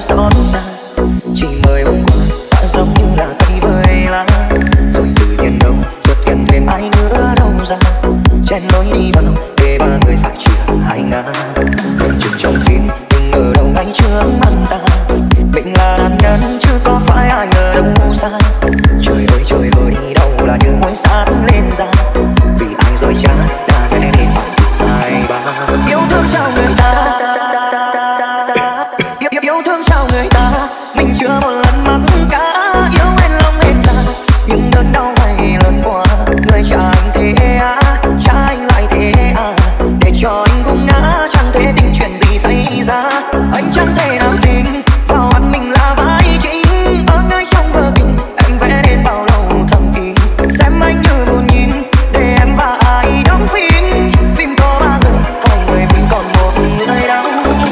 xót xa. Chỉ mới hôm qua đã giống như là cây vơi lá, rồi tự nhiên đâu xuất hiện thêm ai nữa đâu ra, chen lối đi vào để ba người phải chia hai ngả. Tưởng chừng trong phim nhưng ở đâu ngay trước mắt ta, mình là nạn nhân chứ có phải ai ở đâu xa. Trời ơi đâu là như muối sáng lên da, vì ai rồi cha đã vẽ nên bằng hai ba. Yêu thương chào người ta, yêu thương chào người ta, mình chưa một lần mắc cá. Yêu em lòng em ra nhưng đớn đau ngày lớn qua. Người cha anh thế à, cha anh lại thế à, để cho anh cũng ngã chẳng thể tin chuyện gì xảy ra. Anh chẳng thể nào tin vào anh mình là vai chính, ở ngay trong vở kịch em vẽ nên bao lâu thầm kín. Xem anh như buồn nhìn để em và ai đóng phim, phim có ba người, hai người vì còn một người đau.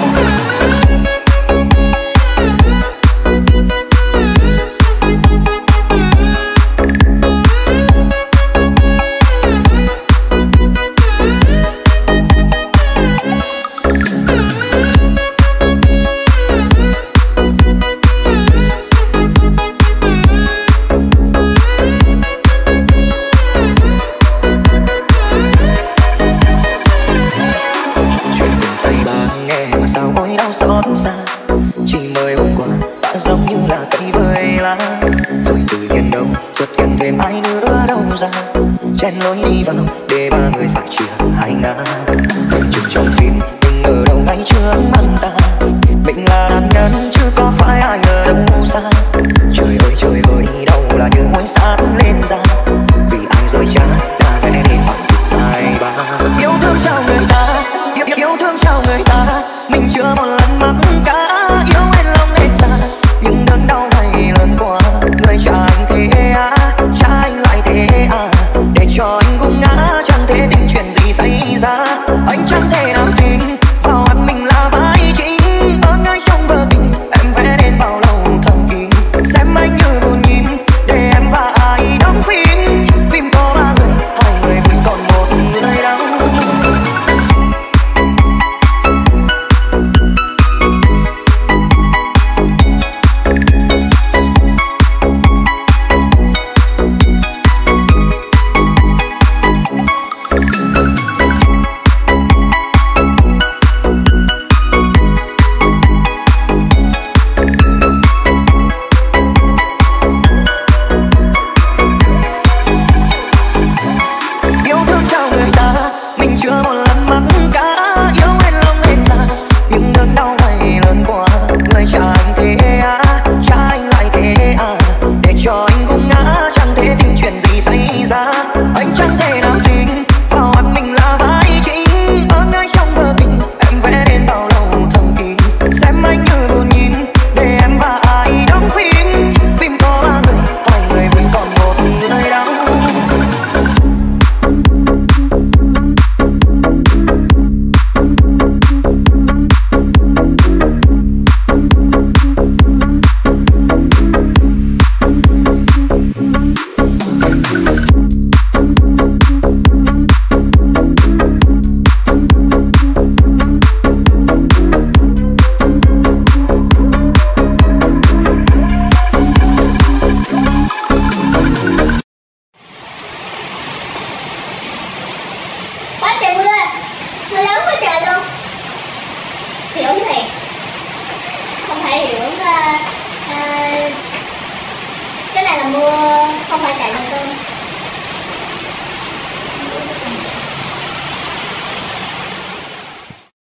Xót xa, chỉ mới hôm qua đã giống như là cây vơi lá, rồi tự nhiên đâu xuất hiện thêm ai nữa đâu ra, chen lối đi vào để ba người phải chia hai ngả. Tưởng chừng trong phim nhưng ở đâu ngay trước mắt ta, mình là nạn nhân chứ có phải ai ở đâu xa. Trời ơi đâu là như muối sáng lên da, vì ai rồi cha đã vẽ nên bằng hai ba. Yêu thương chào người ta, yêu thương chào người ta, mình chưa một